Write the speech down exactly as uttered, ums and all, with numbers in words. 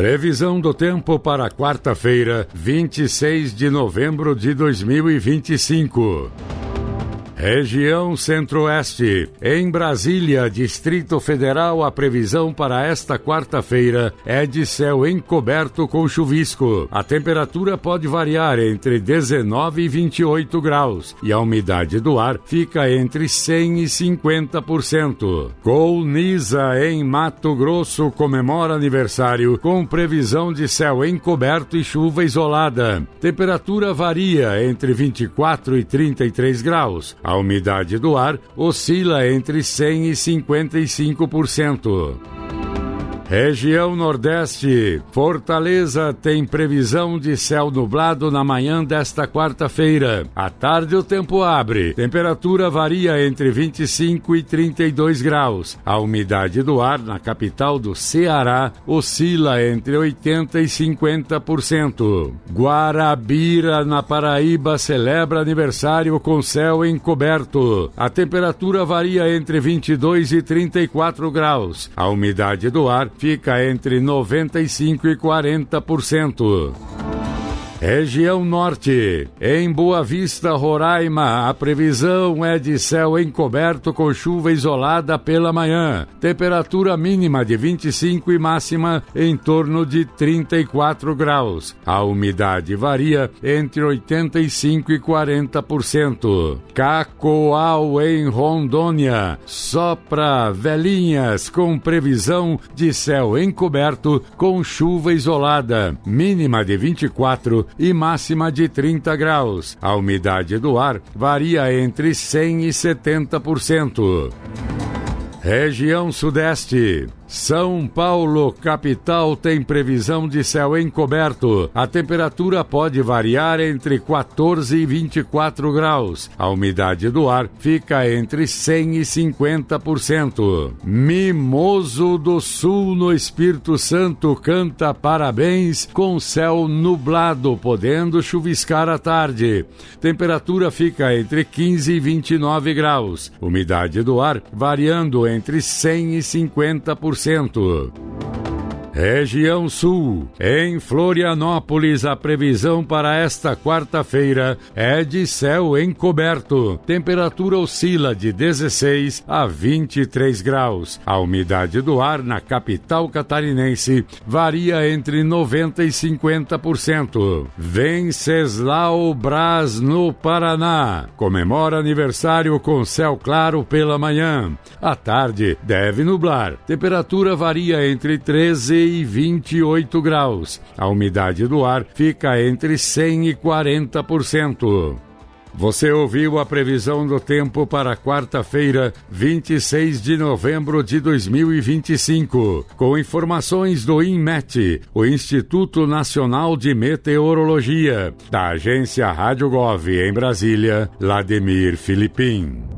Previsão do tempo para quarta-feira, vinte e seis de novembro de dois mil e vinte e cinco. Região Centro-Oeste. Em Brasília, Distrito Federal, a previsão para esta quarta-feira é de céu encoberto com chuvisco. A temperatura pode variar entre dezenove e vinte e oito graus e a umidade do ar fica entre cem e cinquenta por cento. Colniza, em Mato Grosso, comemora aniversário com previsão de céu encoberto e chuva isolada. Temperatura varia entre vinte e quatro e trinta e três graus. A umidade do ar oscila entre cem e cinquenta e cinco por cento. Região Nordeste. Fortaleza tem previsão de céu nublado na manhã desta quarta-feira. À tarde o tempo abre. Temperatura varia entre vinte e cinco e trinta e dois graus. A umidade do ar na capital do Ceará oscila entre oitenta e cinquenta por cento. Guarabira, na Paraíba, celebra aniversário com céu encoberto. A temperatura varia entre vinte e dois e trinta e quatro graus. A umidade do ar fica entre noventa e cinco e quarenta por cento. Região Norte. Em Boa Vista, Roraima, a previsão é de céu encoberto com chuva isolada pela manhã. Temperatura mínima de vinte e cinco e máxima em torno de trinta e quatro graus. A umidade varia entre oitenta e cinco e quarenta por cento. Cacoal, em Rondônia, sopra Velhinhas com previsão de céu encoberto com chuva isolada. Mínima de vinte e quatro e máxima de trinta graus. A umidade do ar varia entre cem e setenta por cento. Região Sudeste. São Paulo, capital, tem previsão de céu encoberto. A temperatura pode variar entre quatorze e vinte e quatro graus. A umidade do ar fica entre cem e cinquenta por cento. Mimoso do Sul, no Espírito Santo, canta parabéns com céu nublado, podendo chuviscar à tarde. Temperatura fica entre quinze e vinte e nove graus. Umidade do ar variando entre cem e cinquenta por cento. Região Sul. Em Florianópolis, a previsão para esta quarta-feira é de céu encoberto. Temperatura oscila de dezesseis a vinte e três graus. A umidade do ar na capital catarinense varia entre noventa e cinquenta por cento. Venceslau Braz, no Paraná, comemora aniversário com céu claro pela manhã. À tarde, deve nublar. Temperatura varia entre treze e vinte e oito graus. A umidade do ar fica entre cem e quarenta por cento. Você ouviu a previsão do tempo para quarta-feira, vinte e seis de novembro de dois mil e vinte e cinco, com informações do INMET, o Instituto Nacional de Meteorologia, da agência Rádio Gov em Brasília, Lademir Filipim.